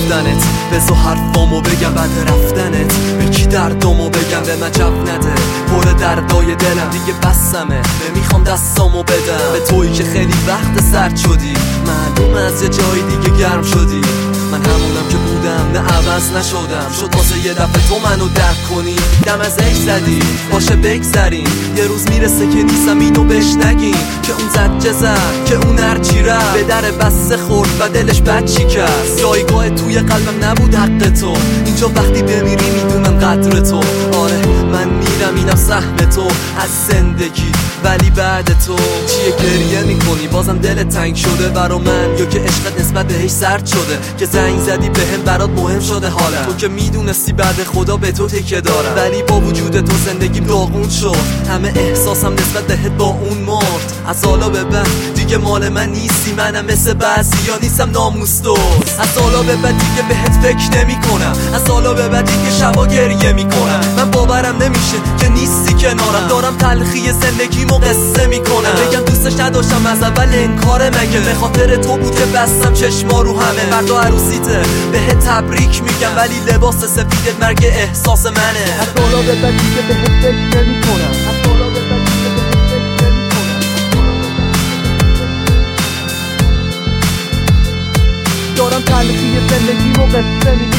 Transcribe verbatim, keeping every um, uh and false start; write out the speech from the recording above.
رفتنت، بزو حرفامو بگم بعد رفتنت، به کی دردامو بگم به من جب نده، پر دردای دلم دیگه بسمه، نمیخوام دستامو بدم به تویی که خیلی وقت سرد شدی، معلومه از یه جای دیگه گرم شدی، من همونم که بودم نه عوض نشدم، شد واسه یه دفعه تو منو درک کنی، دم از عشق زدی باشه بگذریم، یه روز میرسه که نیستم اینو بهش نگیم، که اون زد زد که اون هرچی رفت به در بسته خورد و دلش بد چی کرد، جایگاه توی قلبم نبود حق تو، اینجا وقتی بمیری میدونم قدر تو، آره من میرم اینم سهم تو از زندگی، ولی بعد تو چیه گریه میکنی بازم دل تنگ شده برا من، یا که عشقت نسبت بهش سرد شده، که زنگ زدی بهم برات مهم شده حالا، تو که میدونستی بعد خدا به تو تکیه دارم، ولی با وجود تو زندگیم داغون شد، همه احساسم نسبت بهت با اون مرد، از حالا به بعد دیگه مال من نیستی، منم مثل بعضیا نیستم ناموس دوست، از حالا به بعد دیگه بهت فکر نمی کنم، از حالا به بعد دیگه شبا گریه میکنم، من باورم نمیشه که نیستی کنارم، دارم تلخی زندگیمو قصه میکنم، بگم دوستش نداشتم از اول انکاره مگه، به خاطر تو بود که بستم چشما رو همه، فردا عروسیته بهت تبریک میگم، ولی لباس سفیدت مرگ احساس منه، از حالا به بعد دیگه بهت فکر نمی کنم، از حالا به بعد دیگه بهت فکر نمی کنم، دارم تلخی زندگیمو قصه میکنم.